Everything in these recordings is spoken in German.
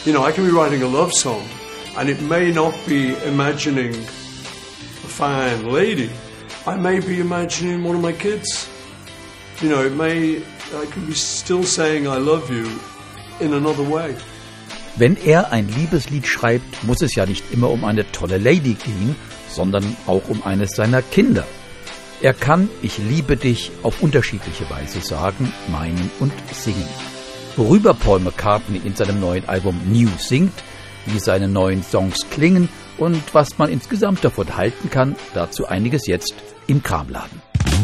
You know, I can be writing a love song and it may not be imagining a fine lady. I may be imagining one of my kids. You know, I can be still saying I love you in another way. Wenn er ein Liebeslied schreibt, muss es ja nicht immer um eine tolle Lady gehen, sondern auch um eines seiner Kinder. Er kann Ich liebe dich auf unterschiedliche Weise sagen, meinen und singen. Worüber Paul McCartney in seinem neuen Album New singt, wie seine neuen Songs klingen und was man insgesamt davon halten kann, dazu einiges jetzt im Kramladen.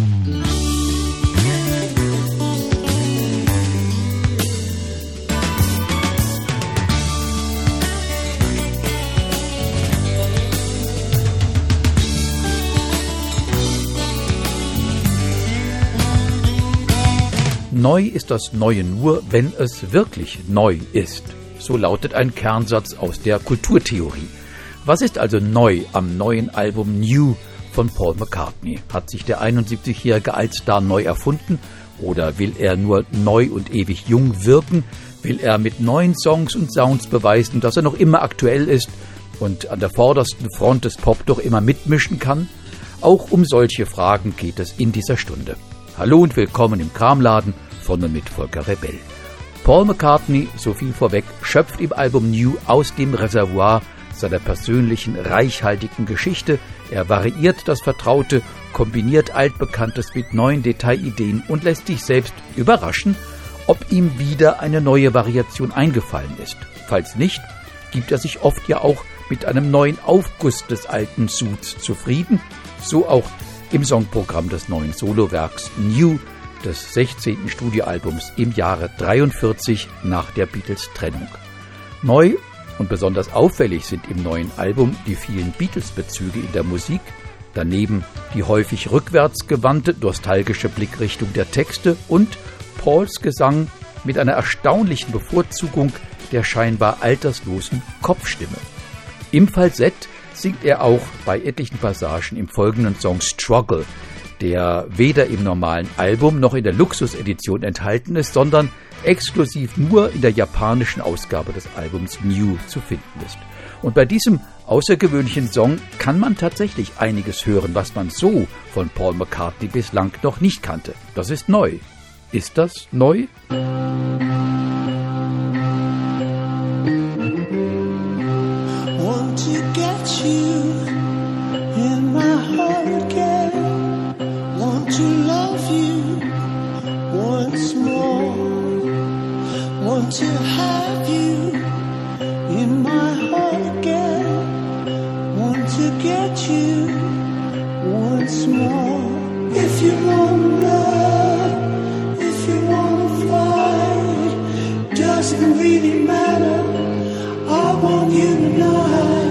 Neu ist das Neue nur, wenn es wirklich neu ist. So lautet ein Kernsatz aus der Kulturtheorie. Was ist also neu am neuen Album New von Paul McCartney? Hat sich der 71-Jährige als Star neu erfunden oder will er nur neu und ewig jung wirken? Will er mit neuen Songs und Sounds beweisen, dass er noch immer aktuell ist und an der vordersten Front des Pop doch immer mitmischen kann? Auch um solche Fragen geht es in dieser Stunde. Hallo und willkommen im Kramladen von und mit Volker Rebell. Paul McCartney, so viel vorweg, schöpft im Album New aus dem Reservoir seiner persönlichen, reichhaltigen Geschichte. Er variiert das Vertraute, kombiniert Altbekanntes mit neuen Detailideen und lässt sich selbst überraschen, ob ihm wieder eine neue Variation eingefallen ist. Falls nicht, gibt er sich oft ja auch mit einem neuen Aufguss des alten Suits zufrieden. So auch im Songprogramm des neuen Solowerks New, des 16. Studioalbums im Jahre 43 nach der Beatles-Trennung. Neu und besonders auffällig sind im neuen Album die vielen Beatles-Bezüge in der Musik, daneben die häufig rückwärtsgewandte, nostalgische Blickrichtung der Texte und Pauls Gesang mit einer erstaunlichen Bevorzugung der scheinbar alterslosen Kopfstimme. Im Falsett singt er auch bei etlichen Passagen im folgenden Song Struggle, der weder im normalen Album noch in der Luxusedition enthalten ist, sondern exklusiv nur in der japanischen Ausgabe des Albums New zu finden ist. Und bei diesem außergewöhnlichen Song kann man tatsächlich einiges hören, was man so von Paul McCartney bislang noch nicht kannte. Das ist neu. Ist das neu? Want to get you in my heart again. Want to love you once more. Want to have you in my heart again. Want to get you once more. If you want love, if you want fight, doesn't really matter. I want you tonight.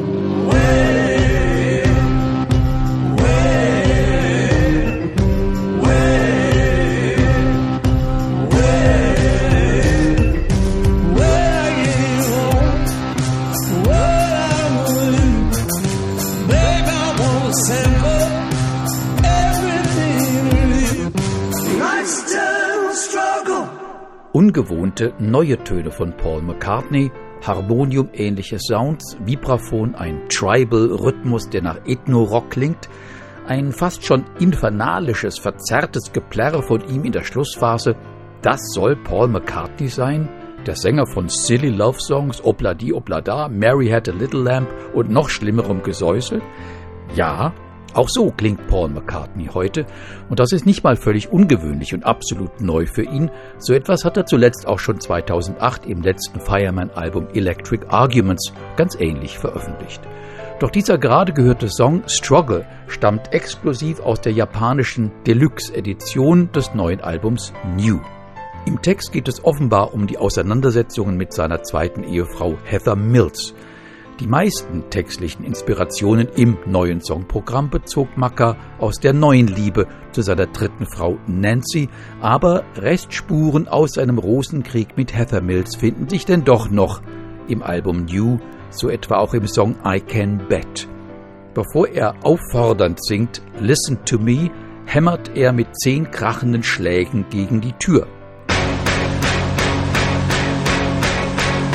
Ungewohnte, neue Töne von Paul McCartney, Harmonium-ähnliche Sounds, Vibraphon, ein Tribal-Rhythmus, der nach Ethno-Rock klingt, ein fast schon infernalisches, verzerrtes Geplärre von ihm in der Schlussphase. Das soll Paul McCartney sein? Der Sänger von Silly Love Songs, Obladi Oblada, Mary Had a Little Lamb und noch schlimmerem Gesäusel? Ja, auch so klingt Paul McCartney heute und das ist nicht mal völlig ungewöhnlich und absolut neu für ihn. So etwas hat er zuletzt auch schon 2008 im letzten Fireman-Album Electric Arguments ganz ähnlich veröffentlicht. Doch dieser gerade gehörte Song Struggle stammt exklusiv aus der japanischen Deluxe-Edition des neuen Albums New. Im Text geht es offenbar um die Auseinandersetzungen mit seiner zweiten Ehefrau Heather Mills. Die meisten textlichen Inspirationen im neuen Songprogramm bezog Macca aus der neuen Liebe zu seiner dritten Frau Nancy, aber Restspuren aus seinem Rosenkrieg mit Heather Mills finden sich denn doch noch im Album New, so etwa auch im Song I Can Bet. Bevor er auffordernd singt Listen to Me, hämmert er mit 10 krachenden Schlägen gegen die Tür.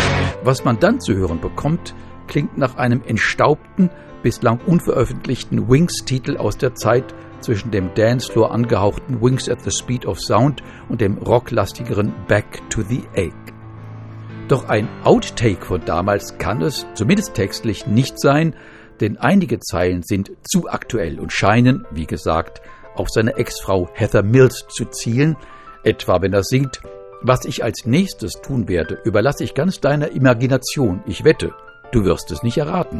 Was man dann zu hören bekommt, klingt nach einem entstaubten, bislang unveröffentlichten Wings-Titel aus der Zeit zwischen dem Dancefloor angehauchten Wings at the Speed of Sound und dem rocklastigeren Back to the Egg. Doch ein Outtake von damals kann es, zumindest textlich, nicht sein, denn einige Zeilen sind zu aktuell und scheinen, wie gesagt, auf seine Ex-Frau Heather Mills zu zielen, etwa wenn er singt: Was ich als nächstes tun werde, überlasse ich ganz deiner Imagination. Ich wette, du wirst es nicht erraten.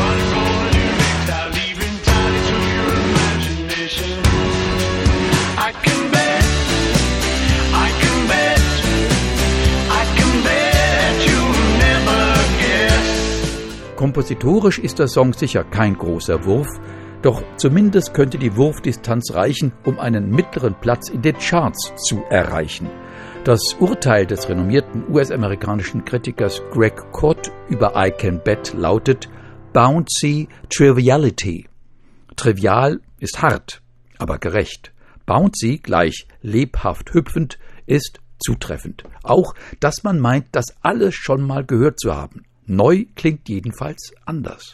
Kompositorisch ist der Song sicher kein großer Wurf, doch zumindest könnte die Wurfdistanz reichen, um einen mittleren Platz in den Charts zu erreichen. Das Urteil des renommierten US-amerikanischen Kritikers Greg Kot über I Can Bet lautet Bouncy Triviality. Trivial ist hart, aber gerecht. Bouncy gleich lebhaft hüpfend ist zutreffend. Auch, dass man meint, das alles schon mal gehört zu haben. Neu klingt jedenfalls anders.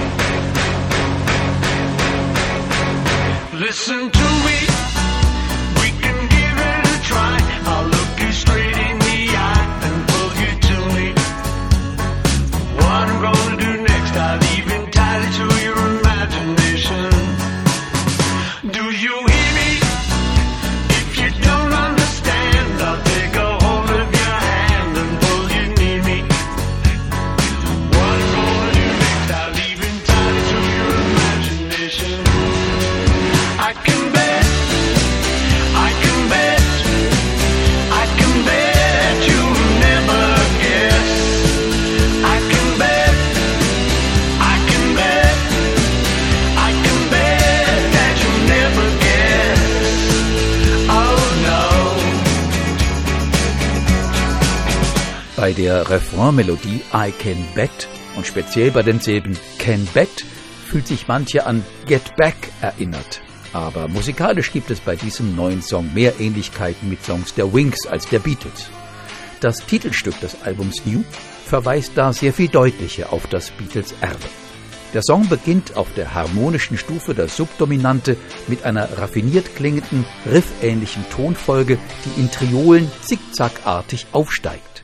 Listen to me, we can give it a try. I'll look you straight in the eye and pull you to me. What I'm gonna do next, I'll leave entirely to your imagination. Do you hear me? If you don't understand, I'll take a hold of your hand and pull you near me. What I'm gonna do next, I'll leave entirely to your imagination. I can bet, I can bet, I can bet you'll never guess. I can bet, I can bet, I can bet that you'll never guess. Oh no. Bei der Refrainmelodie I Can Bet und speziell bei den Silben Can Bet fühlt sich manche an Get Back erinnert. Aber musikalisch gibt es bei diesem neuen Song mehr Ähnlichkeiten mit Songs der Wings als der Beatles. Das Titelstück des Albums New verweist da sehr viel deutlicher auf das Beatles-Erbe. Der Song beginnt auf der harmonischen Stufe der Subdominante mit einer raffiniert klingenden, riffähnlichen Tonfolge, die in Triolen zickzackartig aufsteigt.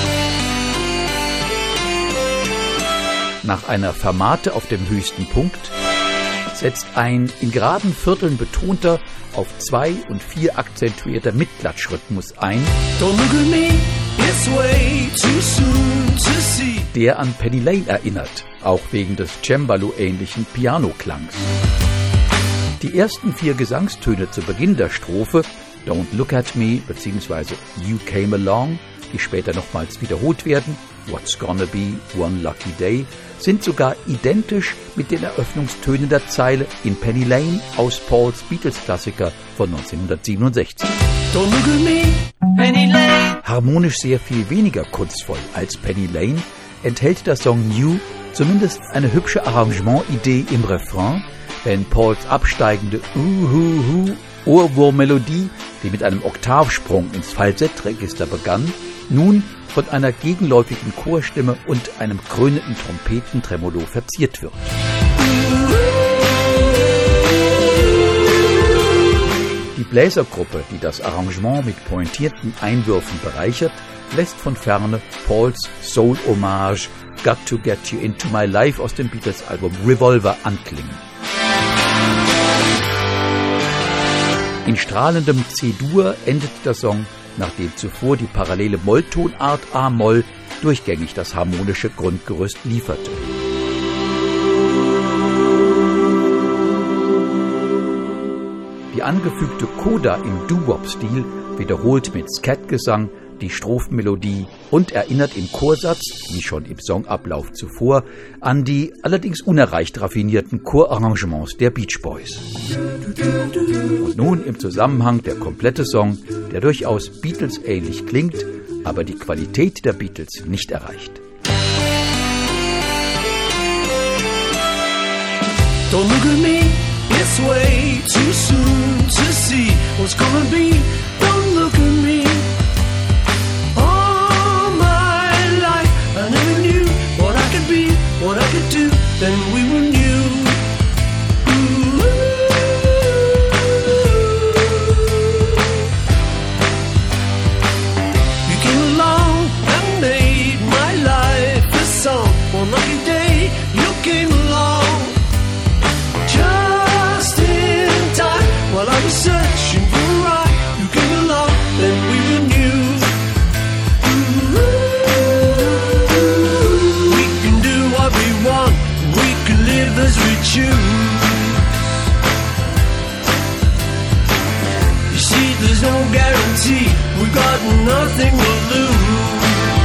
Nach einer Fermate auf dem höchsten Punkt setzt ein in geraden Vierteln betonter, auf 2 und 4 akzentuierter Mitklatschrhythmus ein, der an Penny Lane erinnert, auch wegen des Cembalo-ähnlichen Pianoklangs. Die ersten 4 Gesangstöne zu Beginn der Strophe, Don't Look at Me bzw. You Came Along, die später nochmals wiederholt werden, What's Gonna Be One Lucky Day, sind sogar identisch mit den Eröffnungstönen der Zeile in Penny Lane aus Pauls Beatles-Klassiker von 1967. Don't look at me, Penny Lane. Harmonisch sehr viel weniger kunstvoll als Penny Lane enthält der Song New zumindest eine hübsche Arrangementidee im Refrain, wenn Pauls absteigende Ohrwurmmelodie, die mit einem Oktavsprung ins Falsettregister begann, nun von einer gegenläufigen Chorstimme und einem krönenden Trompetentremolo verziert wird. Die Bläsergruppe, die das Arrangement mit pointierten Einwürfen bereichert, lässt von ferne Pauls Soul-Hommage Got to Get You Into My Life aus dem Beatles-Album Revolver anklingen. In strahlendem C-Dur endet der Song, nachdem zuvor die parallele Molltonart A-Moll durchgängig das harmonische Grundgerüst lieferte. Die angefügte Coda im Doo-Wop-Stil wiederholt mit Scatgesang die Strophenmelodie und erinnert im Chorsatz, wie schon im Songablauf zuvor, an die allerdings unerreicht raffinierten Chorarrangements der Beach Boys. Und nun im Zusammenhang der komplette Song, der durchaus Beatles-ähnlich klingt, aber die Qualität der Beatles nicht erreicht. Don't look at me, it's way too soon to see what's gonna be. Don't look at me. All my life I never choose. You see, there's no guarantee, we've got nothing to lose.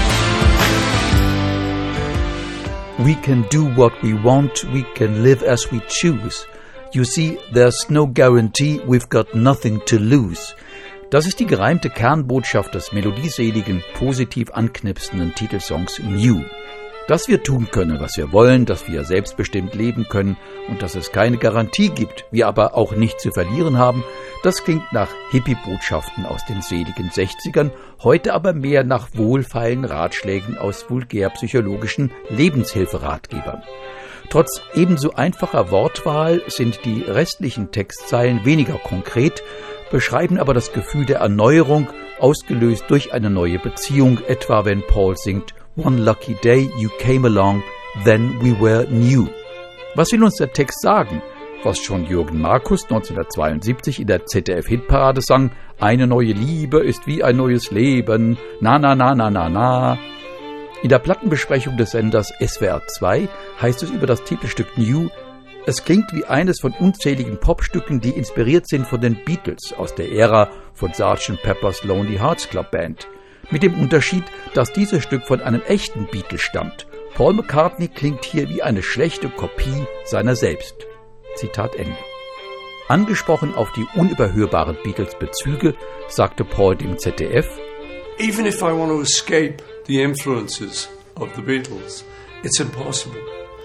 We can do what we want, we can live as we choose. You see, there's no guarantee, we've got nothing to lose. Das ist die gereimte Kernbotschaft des melodieseligen, positiv anknipsenden Titelsongs New. Dass wir tun können, was wir wollen, dass wir selbstbestimmt leben können und dass es keine Garantie gibt, wir aber auch nichts zu verlieren haben, das klingt nach Hippie-Botschaften aus den seligen 60ern, heute aber mehr nach wohlfeilen Ratschlägen aus vulgär-psychologischen Lebenshilferatgebern. Trotz ebenso einfacher Wortwahl sind die restlichen Textzeilen weniger konkret, beschreiben aber das Gefühl der Erneuerung, ausgelöst durch eine neue Beziehung, etwa wenn Paul singt One lucky day you came along, then we were new. Was will uns der Text sagen? Was schon Jürgen Markus 1972 in der ZDF-Hitparade sang, eine neue Liebe ist wie ein neues Leben, na na na na na na. In der Plattenbesprechung des Senders SWR 2 heißt es über das Titelstück New, es klingt wie eines von unzähligen Popstücken, die inspiriert sind von den Beatles aus der Ära von Sgt. Pepper's Lonely Hearts Club Band. Mit dem Unterschied, dass dieses Stück von einem echten Beatle stammt. Paul McCartney klingt hier wie eine schlechte Kopie seiner selbst. Zitat Ende. Angesprochen auf die unüberhörbaren Beatles-Bezüge, sagte Paul dem ZDF: Even if I want to escape the influences of the Beatles, it's impossible.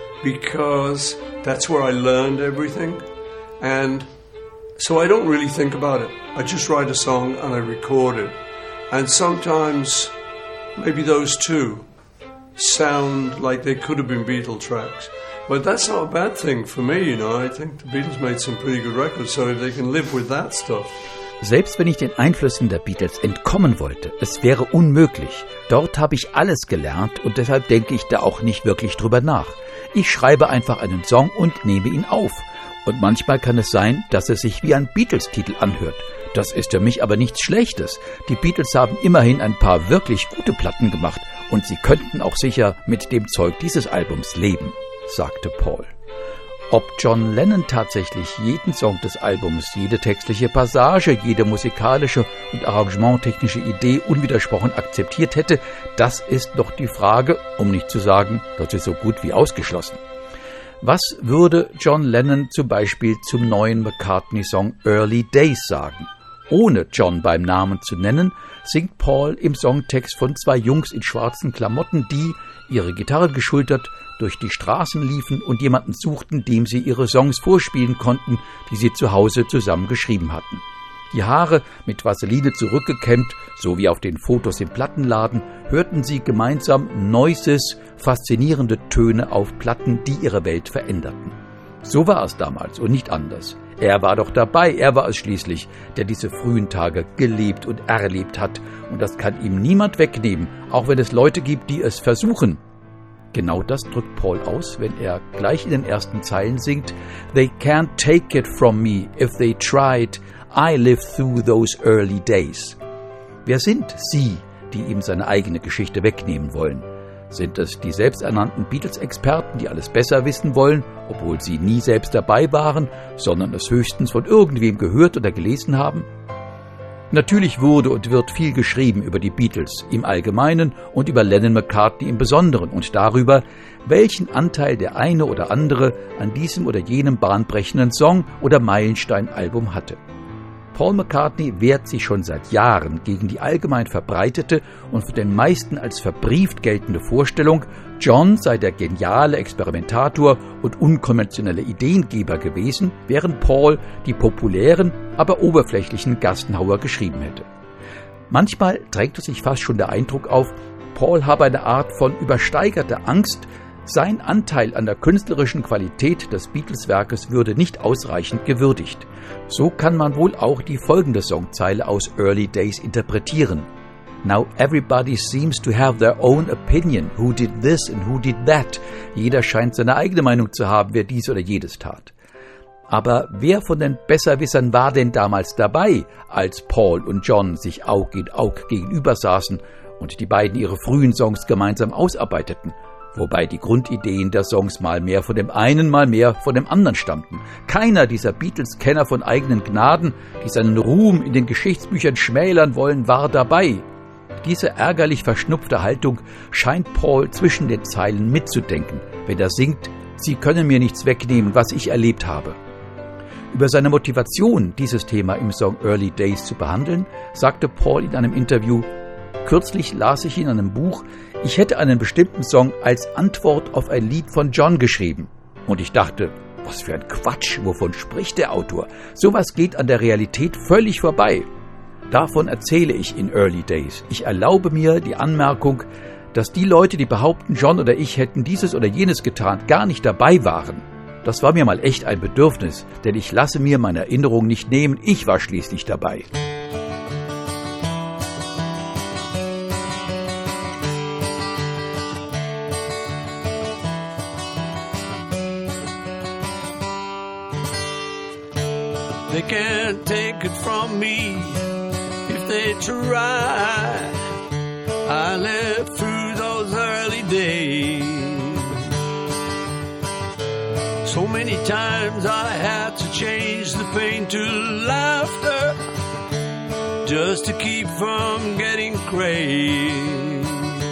Because that's where I learned everything. And so I don't really think about it. I just write a song and I record it. And sometimes maybe those two sound like they could have been Beatle tracks. But that's not a bad thing for me, you know. I think the Beatles made some pretty good records, so they can live with that stuff. Selbst wenn ich den Einflüssen der Beatles entkommen wollte, es wäre unmöglich. Dort habe ich alles gelernt und deshalb denke ich da auch nicht wirklich drüber nach. Ich schreibe einfach einen Song und nehme ihn auf. Und manchmal kann es sein, dass es sich wie ein Beatles-Titel anhört. Das ist für mich aber nichts Schlechtes. Die Beatles haben immerhin ein paar wirklich gute Platten gemacht und sie könnten auch sicher mit dem Zeug dieses Albums leben, sagte Paul. Ob John Lennon tatsächlich jeden Song des Albums, jede textliche Passage, jede musikalische und arrangementtechnische Idee unwidersprochen akzeptiert hätte, das ist noch die Frage, um nicht zu sagen, das ist so gut wie ausgeschlossen. Was würde John Lennon zum Beispiel zum neuen McCartney-Song Early Days sagen? Ohne John beim Namen zu nennen, singt Paul im Songtext von zwei Jungs in schwarzen Klamotten, die, ihre Gitarre geschultert, durch die Straßen liefen und jemanden suchten, dem sie ihre Songs vorspielen konnten, die sie zu Hause zusammen geschrieben hatten. Die Haare mit Vaseline zurückgekämmt, so wie auf den Fotos im Plattenladen, hörten sie gemeinsam Noises, faszinierende Töne auf Platten, die ihre Welt veränderten. So war es damals und nicht anders. Er war doch dabei, er war es schließlich, der diese frühen Tage gelebt und erlebt hat. Und das kann ihm niemand wegnehmen, auch wenn es Leute gibt, die es versuchen. Genau das drückt Paul aus, wenn er gleich in den ersten Zeilen singt: They can't take it from me, if they tried, I lived through those early days. Wer sind sie, die ihm seine eigene Geschichte wegnehmen wollen? Sind es die selbsternannten Beatles-Experten, die alles besser wissen wollen, obwohl sie nie selbst dabei waren, sondern es höchstens von irgendwem gehört oder gelesen haben? Natürlich wurde und wird viel geschrieben über die Beatles im Allgemeinen und über Lennon-McCartney im Besonderen und darüber, welchen Anteil der eine oder andere an diesem oder jenem bahnbrechenden Song oder Meilenstein-Album hatte. Paul McCartney wehrt sich schon seit Jahren gegen die allgemein verbreitete und für den meisten als verbrieft geltende Vorstellung, John sei der geniale Experimentator und unkonventionelle Ideengeber gewesen, während Paul die populären, aber oberflächlichen Gassenhauer geschrieben hätte. Manchmal drängte sich fast schon der Eindruck auf, Paul habe eine Art von übersteigerter Angst, sein Anteil an der künstlerischen Qualität des Beatles-Werkes würde nicht ausreichend gewürdigt. So kann man wohl auch die folgende Songzeile aus Early Days interpretieren. Now everybody seems to have their own opinion, who did this and who did that. Jeder scheint seine eigene Meinung zu haben, wer dies oder jedes tat. Aber wer von den Besserwissern war denn damals dabei, als Paul und John sich Aug in Aug gegenüber saßen und die beiden ihre frühen Songs gemeinsam ausarbeiteten? Wobei die Grundideen der Songs mal mehr von dem einen, mal mehr von dem anderen stammten. Keiner dieser Beatles-Kenner von eigenen Gnaden, die seinen Ruhm in den Geschichtsbüchern schmälern wollen, war dabei. Diese ärgerlich verschnupfte Haltung scheint Paul zwischen den Zeilen mitzudenken, wenn er singt: Sie können mir nichts wegnehmen, was ich erlebt habe. Über seine Motivation, dieses Thema im Song Early Days zu behandeln, sagte Paul in einem Interview: Kürzlich las ich in einem Buch, ich hätte einen bestimmten Song als Antwort auf ein Lied von John geschrieben. Und ich dachte, was für ein Quatsch, wovon spricht der Autor? Sowas geht an der Realität völlig vorbei. Davon erzähle ich in Early Days. Ich erlaube mir die Anmerkung, dass die Leute, die behaupten, John oder ich hätten dieses oder jenes getan, gar nicht dabei waren. Das war mir mal echt ein Bedürfnis, denn ich lasse mir meine Erinnerung nicht nehmen, ich war schließlich dabei. They can't take it from me if they try. I lived through those early days. So many times I had to change the pain to laughter just to keep from getting crazed.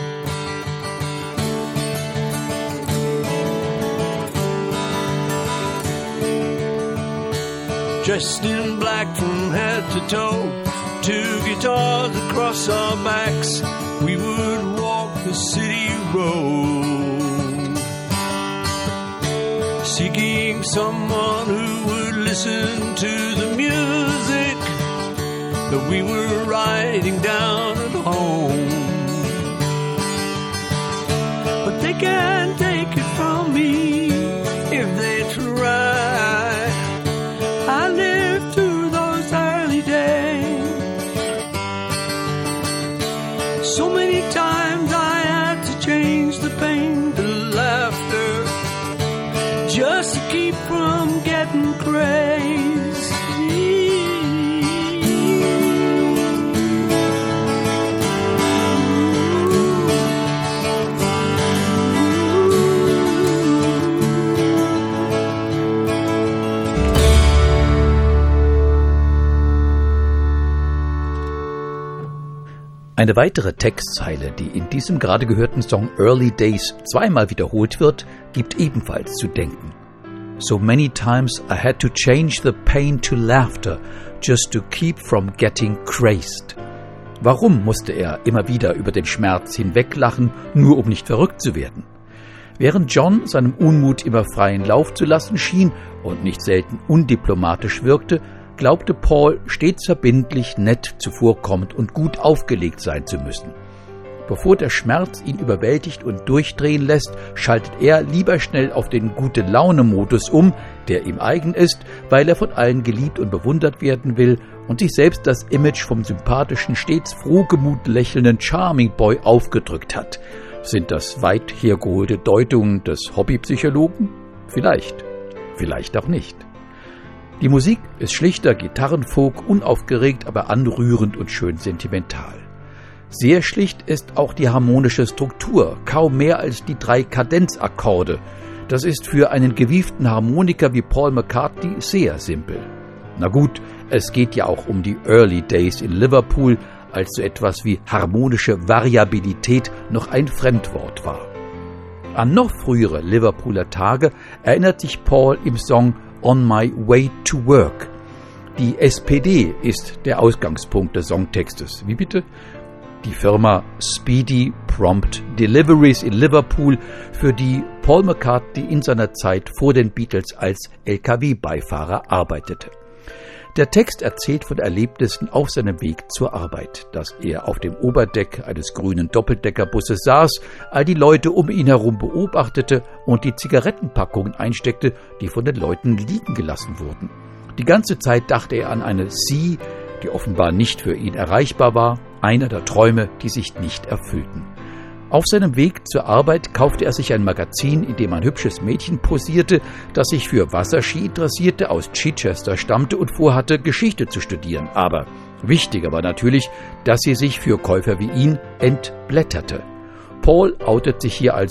Dressed in black from head to toe, 2 guitars across our backs, we would walk the city road, seeking someone who would listen to the music that we were writing down at home. But they can't take it from me if they try. I lived through those early days. So many times I had to change the pain to laughter just to keep from getting crazy. Eine weitere Textzeile, die in diesem gerade gehörten Song Early Days zweimal wiederholt wird, gibt ebenfalls zu denken. So many times I had to change the pain to laughter just to keep from getting crazed. Warum musste er immer wieder über den Schmerz hinweglachen, nur um nicht verrückt zu werden? Während John seinem Unmut immer freien Lauf zu lassen schien und nicht selten undiplomatisch wirkte, glaubte Paul stets verbindlich, nett, zuvorkommend und gut aufgelegt sein zu müssen. Bevor der Schmerz ihn überwältigt und durchdrehen lässt, schaltet er lieber schnell auf den Gute-Laune-Modus um, der ihm eigen ist, weil er von allen geliebt und bewundert werden will und sich selbst das Image vom sympathischen, stets frohgemut lächelnden Charming Boy aufgedrückt hat. Sind das weit hergeholte Deutungen des Hobbypsychologen? Vielleicht. Vielleicht auch nicht. Die Musik ist schlichter Gitarrenfolk, unaufgeregt, aber anrührend und schön sentimental. Sehr schlicht ist auch die harmonische Struktur, kaum mehr als die 3 Kadenzakkorde. Das ist für einen gewieften Harmoniker wie Paul McCartney sehr simpel. Na gut, es geht ja auch um die Early Days in Liverpool, als so etwas wie harmonische Variabilität noch ein Fremdwort war. An noch frühere Liverpooler Tage erinnert sich Paul im Song On My Way to Work. Die SPD ist der Ausgangspunkt des Songtextes. Wie bitte? Die Firma Speedy Prompt Deliveries in Liverpool, für die Paul McCartney in seiner Zeit vor den Beatles als LKW-Beifahrer arbeitete. Der Text erzählt von Erlebnissen auf seinem Weg zur Arbeit, dass er auf dem Oberdeck eines grünen Doppeldeckerbusses saß, all die Leute um ihn herum beobachtete und die Zigarettenpackungen einsteckte, die von den Leuten liegen gelassen wurden. Die ganze Zeit dachte er an eine Sie, die offenbar nicht für ihn erreichbar war, einer der Träume, die sich nicht erfüllten. Auf seinem Weg zur Arbeit kaufte er sich ein Magazin, in dem ein hübsches Mädchen posierte, das sich für Wasserski interessierte, aus Chichester stammte und vorhatte, Geschichte zu studieren. Aber wichtiger war natürlich, dass sie sich für Käufer wie ihn entblätterte. Paul outet sich hier also,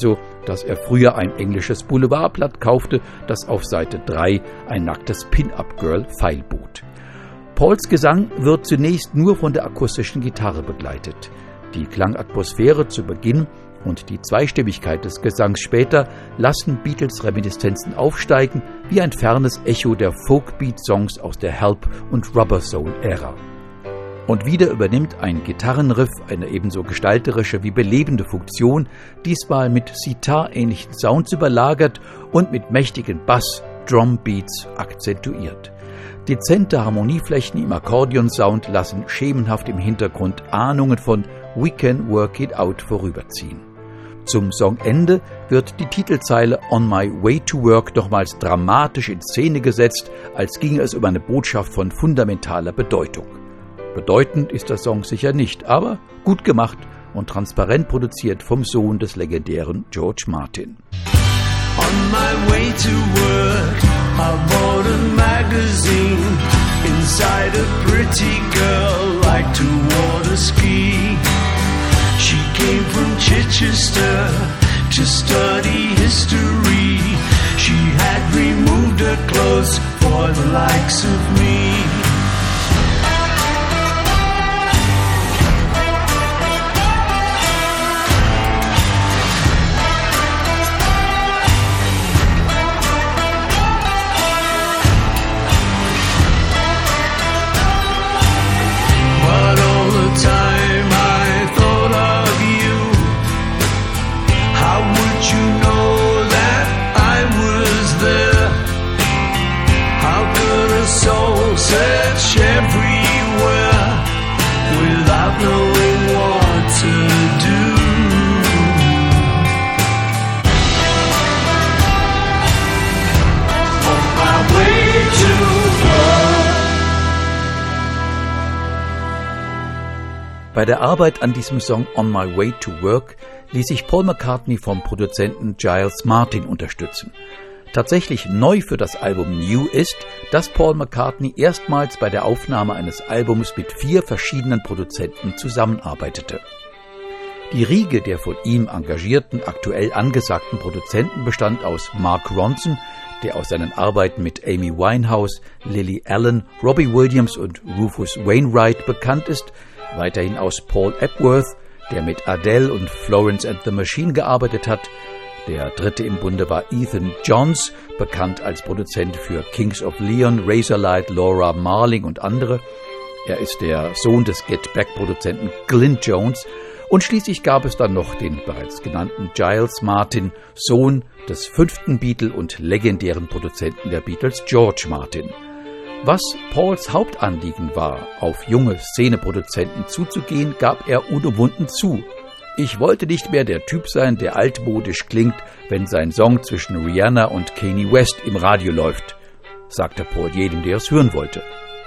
dass er früher ein englisches Boulevardblatt kaufte, das auf Seite 3 ein nacktes Pin-Up-Girl feilbot. Pauls Gesang wird zunächst nur von der akustischen Gitarre begleitet. Die Klangatmosphäre zu Beginn und die Zweistimmigkeit des Gesangs später lassen Beatles-Reminiszenzen aufsteigen, wie ein fernes Echo der Folk-Beat-Songs aus der Help- und Rubber-Soul-Ära. Und wieder übernimmt ein Gitarrenriff eine ebenso gestalterische wie belebende Funktion, diesmal mit Sitar-ähnlichen Sounds überlagert und mit mächtigen Bass-Drum-Beats akzentuiert. Dezente Harmonieflächen im Akkordeonsound lassen schemenhaft im Hintergrund Ahnungen von We Can Work It Out vorüberziehen. Zum Songende wird die Titelzeile On My Way to Work nochmals dramatisch in Szene gesetzt, als ginge es um eine Botschaft von fundamentaler Bedeutung. Bedeutend ist der Song sicher nicht, aber gut gemacht und transparent produziert vom Sohn des legendären George Martin. On my way to work, I bought a magazine. Inside a pretty girl liked to water ski. She came from Chichester to study history. She had removed her clothes for the likes of me. Search everywhere without knowing what to do. On my way to work. Bei der Arbeit an diesem Song On My Way to Work ließ sich Paul McCartney vom Produzenten Giles Martin unterstützen. Tatsächlich neu für das Album New ist, dass Paul McCartney erstmals bei der Aufnahme eines Albums mit 4 verschiedenen Produzenten zusammenarbeitete. Die Riege der von ihm engagierten, aktuell angesagten Produzenten bestand aus Mark Ronson, der aus seinen Arbeiten mit Amy Winehouse, Lily Allen, Robbie Williams und Rufus Wainwright bekannt ist, weiterhin aus Paul Epworth, der mit Adele und Florence and the Machine gearbeitet hat. Der dritte im Bunde war Ethan Johns, bekannt als Produzent für Kings of Leon, Razorlight, Laura Marling und andere. Er ist der Sohn des Get Back-Produzenten Glyn Jones. Und schließlich gab es dann noch den bereits genannten Giles Martin, Sohn des 5. Beatle und legendären Produzenten der Beatles, George Martin. Was Pauls Hauptanliegen war, auf junge Szeneproduzenten zuzugehen, gab er unumwunden zu. Ich wollte nicht mehr der Typ sein, der altmodisch klingt, wenn sein Song zwischen Rihanna und Kanye West im Radio läuft, sagte Paul jedem, der es hören wollte.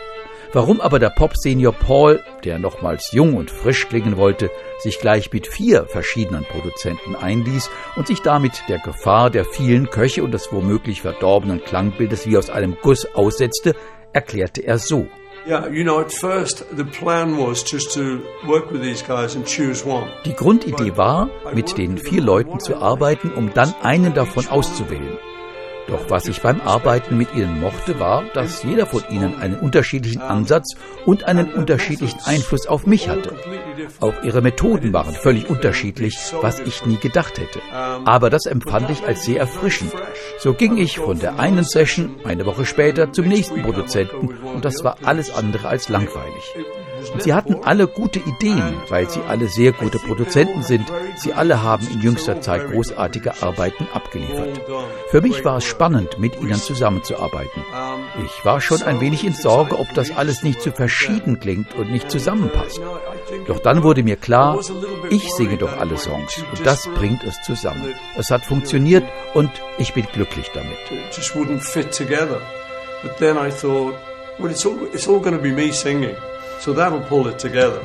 Warum aber der Pop-Senior Paul, der nochmals jung und frisch klingen wollte, sich gleich mit 4 verschiedenen Produzenten einließ und sich damit der Gefahr der vielen Köche und des womöglich verdorbenen Klangbildes wie aus einem Guss aussetzte, erklärte er so. Yeah, at first the plan was just to work with these guys and choose one. Die Grundidee war, mit den 4 Leuten zu arbeiten, um dann einen davon auszuwählen. Doch was ich beim Arbeiten mit ihnen mochte, war, dass jeder von ihnen einen unterschiedlichen Ansatz und einen unterschiedlichen Einfluss auf mich hatte. Auch ihre Methoden waren völlig unterschiedlich, was ich nie gedacht hätte. Aber das empfand ich als sehr erfrischend. So ging ich von der einen Session eine Woche später zum nächsten Produzenten und das war alles andere als langweilig. Und sie hatten alle gute Ideen, weil sie alle sehr gute Produzenten sind. Sie alle haben in jüngster Zeit großartige Arbeiten abgeliefert. Für mich war es spannend, mit ihnen zusammenzuarbeiten. Ich war schon ein wenig in Sorge, ob das alles nicht zu verschieden klingt und nicht zusammenpasst. Doch dann wurde mir klar, ich singe doch alle Songs und das bringt es zusammen. Es hat funktioniert und ich bin glücklich damit. It just wouldn't fit together. But then I thought, well, it's all going to be me singing. So that'll pull it together.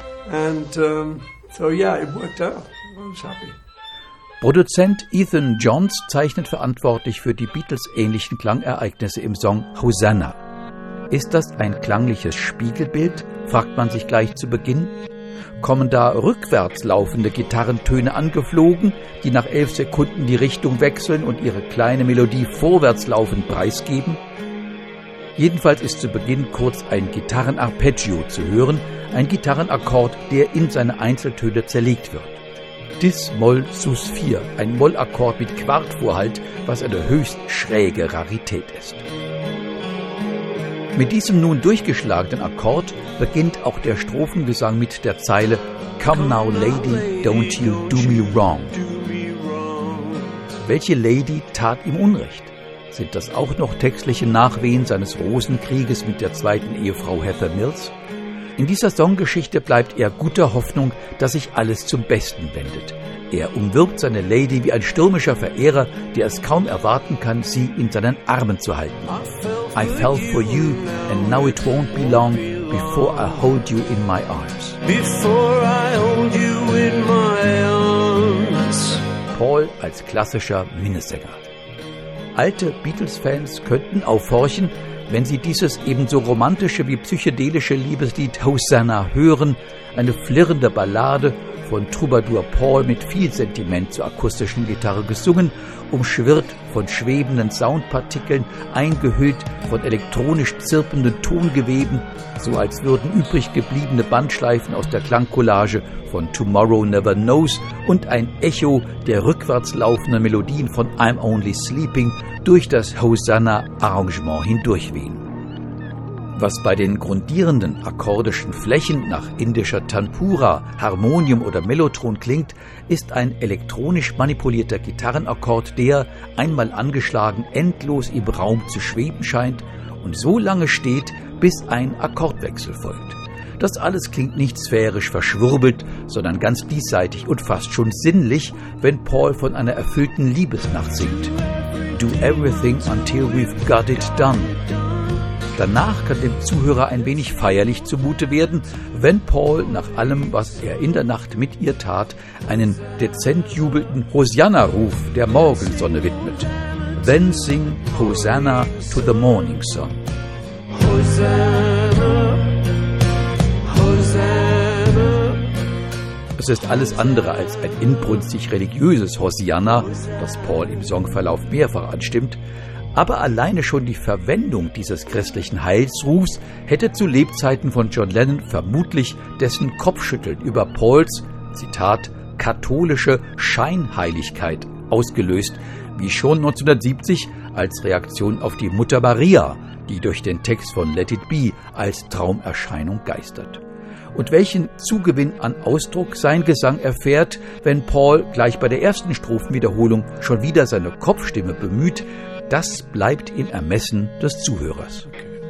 And so yeah, it worked out. I was happy. Produzent Ethan Johns zeichnet verantwortlich für die Beatles-ähnlichen Klangereignisse im Song Hosanna. Ist das ein klangliches Spiegelbild, fragt man sich gleich zu Beginn. kommen da rückwärts laufende Gitarrentöne angeflogen, die nach 11 Sekunden die Richtung wechseln und ihre kleine Melodie vorwärts laufend preisgeben? Jedenfalls ist zu Beginn kurz ein Gitarrenarpeggio zu hören, ein Gitarrenakkord, der in seine Einzeltöne zerlegt wird. Dis-Moll Sus-4, ein Mollakkord mit Quartvorhalt, was eine höchst schräge Rarität ist. Mit diesem nun durchgeschlagenen Akkord beginnt auch der Strophengesang mit der Zeile Come now lady, don't you do me wrong. Welche Lady tat ihm Unrecht? Sind das auch noch textliche Nachwehen seines Rosenkrieges mit der zweiten Ehefrau Heather Mills? In dieser Songgeschichte bleibt er guter Hoffnung, dass sich alles zum Besten wendet. Er umwirbt seine Lady wie ein stürmischer Verehrer, der es kaum erwarten kann, sie in seinen Armen zu halten. I fell for you and now it won't be long before I hold you in my arms. Before I hold you in my arms. Paul als klassischer Minnesänger. Alte Beatles-Fans könnten aufhorchen, wenn sie dieses ebenso romantische wie psychedelische Liebeslied Hosanna hören, eine flirrende Ballade von Troubadour Paul mit viel Sentiment zur akustischen Gitarre gesungen, umschwirrt von schwebenden Soundpartikeln, eingehüllt von elektronisch zirpenden Tongeweben, so als würden übrig gebliebene Bandschleifen aus der Klangcollage von Tomorrow Never Knows und ein Echo der rückwärts laufenden Melodien von I'm Only Sleeping durch das Hosanna-Arrangement hindurchwehen. Was bei den grundierenden akkordischen Flächen nach indischer Tanpura, Harmonium oder Mellotron klingt, ist ein elektronisch manipulierter Gitarrenakkord, der, einmal angeschlagen, endlos im Raum zu schweben scheint und so lange steht, bis ein Akkordwechsel folgt. Das alles klingt nicht sphärisch verschwurbelt, sondern ganz diesseitig und fast schon sinnlich, wenn Paul von einer erfüllten Liebesnacht singt. Do everything until we've got it done. Danach kann dem Zuhörer ein wenig feierlich zumute werden, wenn Paul nach allem, was er in der Nacht mit ihr tat, einen dezent jubelnden Hosanna-Ruf der Morgensonne widmet. Then sing Hosanna to the morning sun. Hosanna, Hosanna. Es ist alles andere als ein inbrünstig religiöses Hosianna, das Paul im Songverlauf mehrfach anstimmt, aber alleine schon die Verwendung dieses christlichen Heilsrufs hätte zu Lebzeiten von John Lennon vermutlich dessen Kopfschütteln über Pauls, Zitat, katholische Scheinheiligkeit ausgelöst, wie schon 1970 als Reaktion auf die Mutter Maria, die durch den Text von Let It Be als Traumerscheinung geistert. Und welchen Zugewinn an Ausdruck sein Gesang erfährt, wenn Paul gleich bei der ersten Strophenwiederholung schon wieder seine Kopfstimme bemüht, das bleibt im Ermessen des Zuhörers.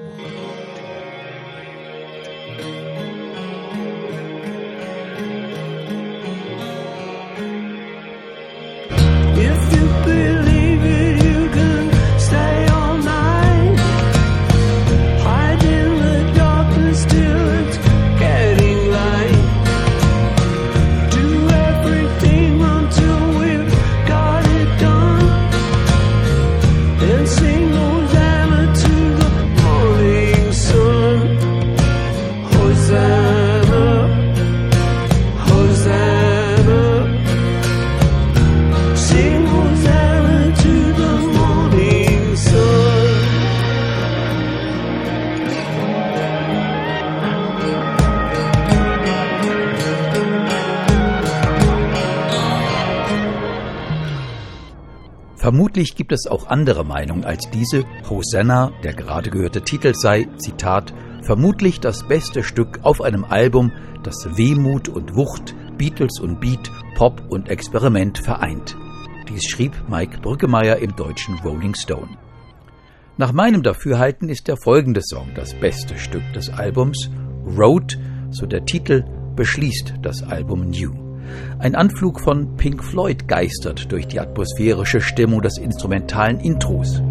Vermutlich gibt es auch andere Meinungen als diese. Hosanna, der gerade gehörte Titel, sei, Zitat, vermutlich das beste Stück auf einem Album, das Wehmut und Wucht, Beatles und Beat, Pop und Experiment vereint. Dies schrieb Mike Brückemeier im deutschen Rolling Stone. Nach meinem Dafürhalten ist der folgende Song das beste Stück des Albums. Road, so der Titel, beschließt das Album New. Ein Anflug von Pink Floyd geistert durch die atmosphärische Stimmung des instrumentalen Intros.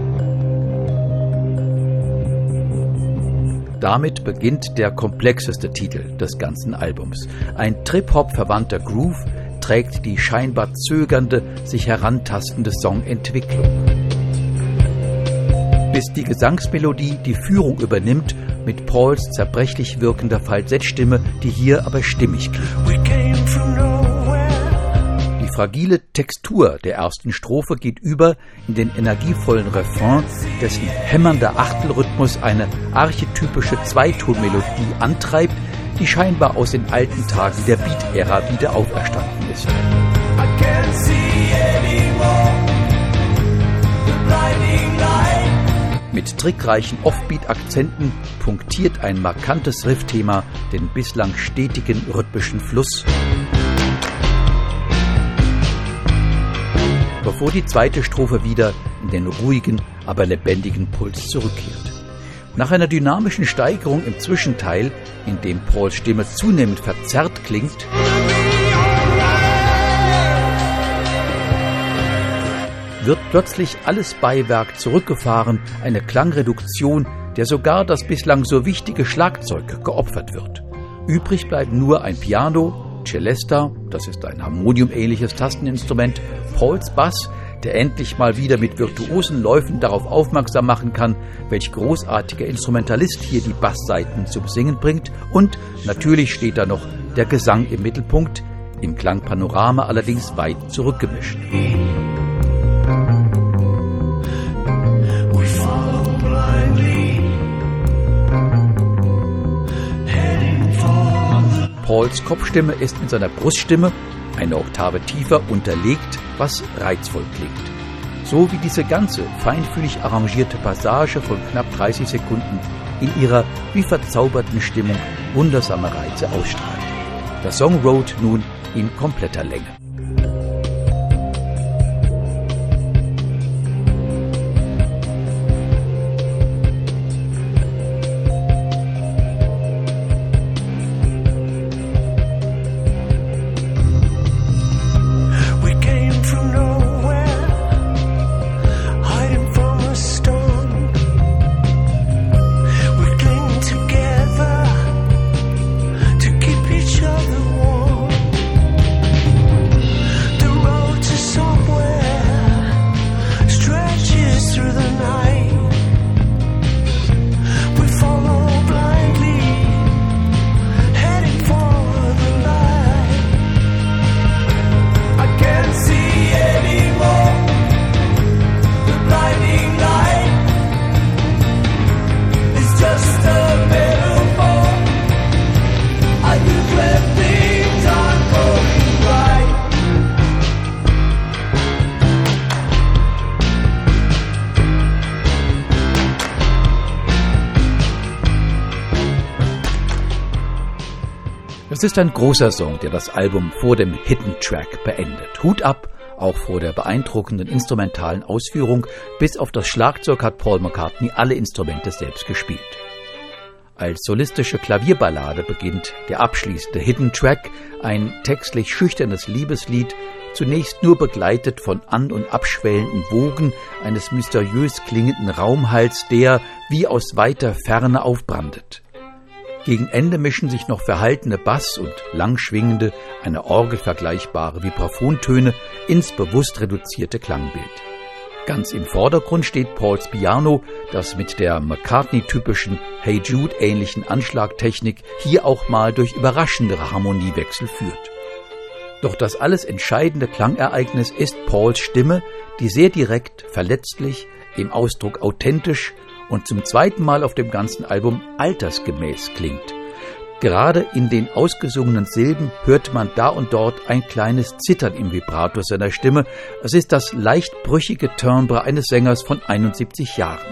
Damit beginnt der komplexeste Titel des ganzen Albums. Ein Trip-Hop-verwandter Groove trägt die scheinbar zögernde, sich herantastende Songentwicklung. bis die Gesangsmelodie die Führung übernimmt mit Pauls zerbrechlich wirkender Falsettstimme, die hier aber stimmig klingt. Die fragile Textur der ersten Strophe geht über in den energievollen Refrain, dessen hämmernder Achtelrhythmus eine archetypische Zweitonmelodie antreibt, die scheinbar aus den alten Tagen der Beat-Ära wieder auferstanden ist. Mit trickreichen Offbeat-Akzenten punktiert ein markantes Riffthema den bislang stetigen rhythmischen Fluss, bevor die zweite Strophe wieder in den ruhigen, aber lebendigen Puls zurückkehrt. Nach einer dynamischen Steigerung im Zwischenteil, in dem Pauls Stimme zunehmend verzerrt klingt, wird plötzlich alles Beiwerk zurückgefahren, eine Klangreduktion, der sogar das bislang so wichtige Schlagzeug geopfert wird. Übrig bleiben nur ein Piano, Celesta, das ist ein harmoniumähnliches Tasteninstrument, Pauls Bass, der endlich mal wieder mit virtuosen Läufen darauf aufmerksam machen kann, welch großartiger Instrumentalist hier die Basssaiten zum Singen bringt, und natürlich steht da noch der Gesang im Mittelpunkt, im Klangpanorama allerdings weit zurückgemischt. Pauls Kopfstimme ist mit seiner Bruststimme eine Oktave tiefer unterlegt, was reizvoll klingt. So wie diese ganze feinfühlig arrangierte Passage von knapp 30 Sekunden in ihrer wie verzauberten Stimmung wundersame Reize ausstrahlt. Der Song Road nun in kompletter Länge. Es ist ein großer Song, der das Album vor dem Hidden Track beendet. Hut ab, auch vor der beeindruckenden instrumentalen Ausführung. Bis auf das Schlagzeug hat Paul McCartney alle Instrumente selbst gespielt. Als solistische Klavierballade beginnt der abschließende Hidden Track, ein textlich schüchternes Liebeslied, zunächst nur begleitet von an- und abschwellenden Wogen eines mysteriös klingenden Raumhalls, der wie aus weiter Ferne aufbrandet. Gegen Ende mischen sich noch verhaltene Bass- und langschwingende, einer Orgel vergleichbare Vibraphontöne ins bewusst reduzierte Klangbild. Ganz im Vordergrund steht Pauls Piano, das mit der McCartney-typischen Hey Jude-ähnlichen Anschlagtechnik hier auch mal durch überraschendere Harmoniewechsel führt. Doch das alles entscheidende Klangereignis ist Pauls Stimme, die sehr direkt, verletzlich, im Ausdruck authentisch und zum zweiten Mal auf dem ganzen Album altersgemäß klingt. Gerade in den ausgesungenen Silben hört man da und dort ein kleines Zittern im Vibrato seiner Stimme. Es ist das leicht brüchige Timbre eines Sängers von 71 Jahren.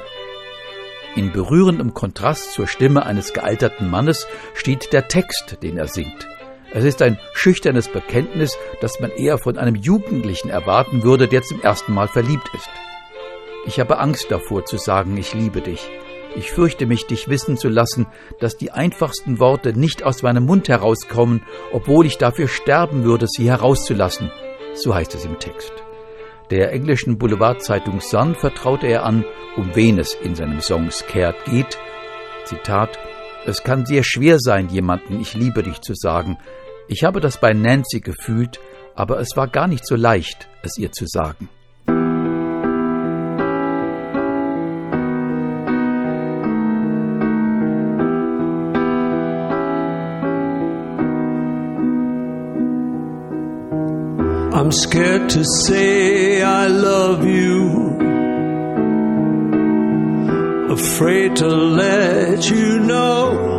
In berührendem Kontrast zur Stimme eines gealterten Mannes steht der Text, den er singt. Es ist ein schüchternes Bekenntnis, das man eher von einem Jugendlichen erwarten würde, der zum ersten Mal verliebt ist. Ich habe Angst davor zu sagen, ich liebe dich. Ich fürchte mich, dich wissen zu lassen, dass die einfachsten Worte nicht aus meinem Mund herauskommen, obwohl ich dafür sterben würde, sie herauszulassen. So heißt es im Text. Der englischen Boulevardzeitung Sun vertraute er an, um wen es in seinem Song Scared geht. Zitat: Es kann sehr schwer sein, jemandem ich liebe dich zu sagen. Ich habe das bei Nancy gefühlt, aber es war gar nicht so leicht, es ihr zu sagen. I'm scared to say I love you, afraid to let you know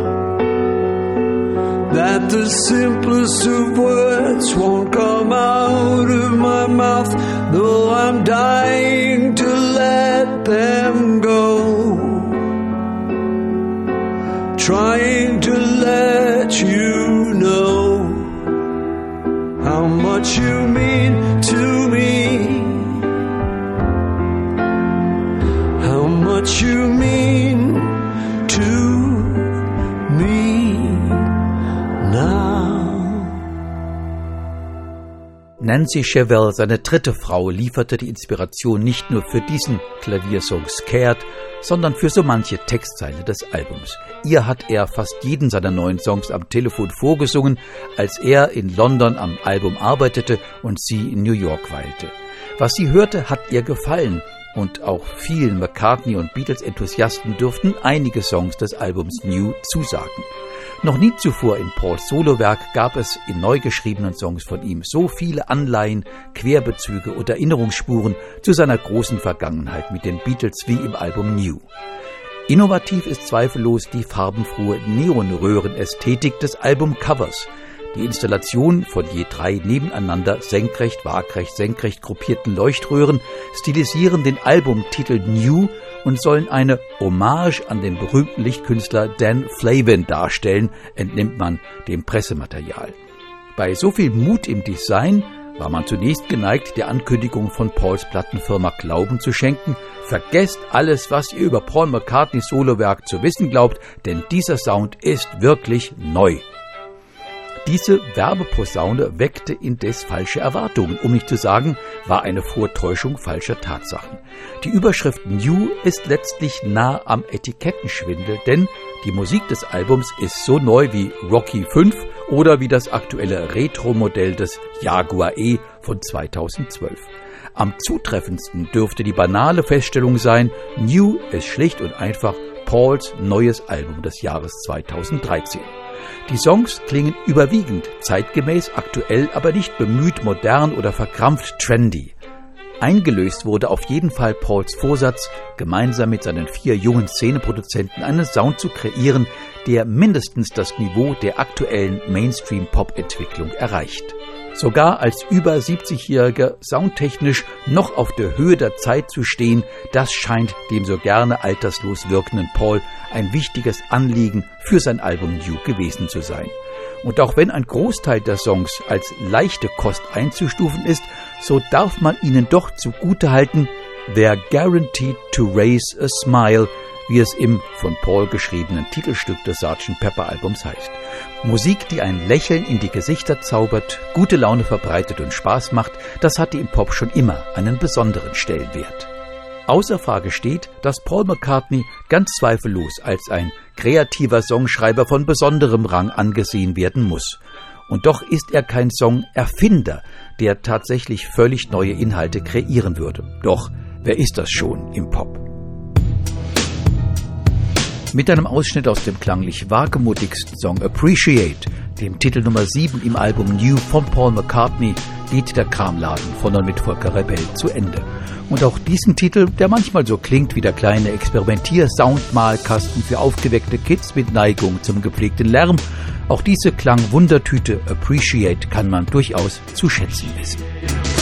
that the simplest of words won't come out of my mouth, though I'm dying to let them go. Trying to let you know how much you mean to me, how much you mean to me now. Nancy Shevell, seine dritte Frau, lieferte die Inspiration nicht nur für diesen Klaviersong Scared, sondern für so manche Textzeile des Albums. Ihr hat er fast jeden seiner neuen Songs am Telefon vorgesungen, als er in London am Album arbeitete und sie in New York weilte. Was sie hörte, hat ihr gefallen, und auch vielen McCartney- und Beatles-Enthusiasten dürften einige Songs des Albums New zusagen. Noch nie zuvor in Pauls Solowerk gab es in neu geschriebenen Songs von ihm so viele Anleihen, Querbezüge und Erinnerungsspuren zu seiner großen Vergangenheit mit den Beatles wie im Album New. Innovativ ist zweifellos die farbenfrohe Neonröhren-Ästhetik des Albumcovers. Die Installation von je 3 nebeneinander senkrecht, waagrecht, senkrecht gruppierten Leuchtröhren stilisieren den Albumtitel New und sollen eine Hommage an den berühmten Lichtkünstler Dan Flavin darstellen, entnimmt man dem Pressematerial. Bei so viel Mut im Design war man zunächst geneigt, der Ankündigung von Pauls Plattenfirma Glauben zu schenken. Vergesst alles, was ihr über Paul McCartneys Solowerk zu wissen glaubt, denn dieser Sound ist wirklich neu. Diese Werbeposaune weckte indes falsche Erwartungen, um nicht zu sagen, war eine Vortäuschung falscher Tatsachen. Die Überschrift New ist letztlich nah am Etikettenschwindel, denn die Musik des Albums ist so neu wie Rocky 5 oder wie das aktuelle Retro-Modell des Jaguar E von 2012. Am zutreffendsten dürfte die banale Feststellung sein, New ist schlicht und einfach Pauls neues Album des Jahres 2013. Die Songs klingen überwiegend zeitgemäß, aktuell, aber nicht bemüht, modern oder verkrampft trendy. Eingelöst wurde auf jeden Fall Pauls Vorsatz, gemeinsam mit seinen 4 jungen Szeneproduzenten einen Sound zu kreieren, der mindestens das Niveau der aktuellen Mainstream-Pop-Entwicklung erreicht. Sogar als über 70-Jähriger soundtechnisch noch auf der Höhe der Zeit zu stehen, das scheint dem so gerne alterslos wirkenden Paul ein wichtiges Anliegen für sein Album New gewesen zu sein. Und auch wenn ein Großteil der Songs als leichte Kost einzustufen ist, so darf man ihnen doch zugutehalten, they're guaranteed to raise a smile, wie es im von Paul geschriebenen Titelstück des Sgt. Pepper Albums heißt. Musik, die ein Lächeln in die Gesichter zaubert, gute Laune verbreitet und Spaß macht, das hatte im Pop schon immer einen besonderen Stellenwert. Außer Frage steht, dass Paul McCartney ganz zweifellos als ein kreativer Songschreiber von besonderem Rang angesehen werden muss. Und doch ist er kein Song-Erfinder, der tatsächlich völlig neue Inhalte kreieren würde. Doch, wer ist das schon im Pop? Mit einem Ausschnitt aus dem klanglich wagemutigsten Song Appreciate, dem Titel Nummer 7 im Album New von Paul McCartney, geht der Kramladen von und mit Volker Rebell zu Ende. Und auch diesen Titel, der manchmal so klingt wie der kleine Experimentier-Soundmalkasten für aufgeweckte Kids mit Neigung zum gepflegten Lärm, auch diese Klangwundertüte Appreciate kann man durchaus zu schätzen wissen.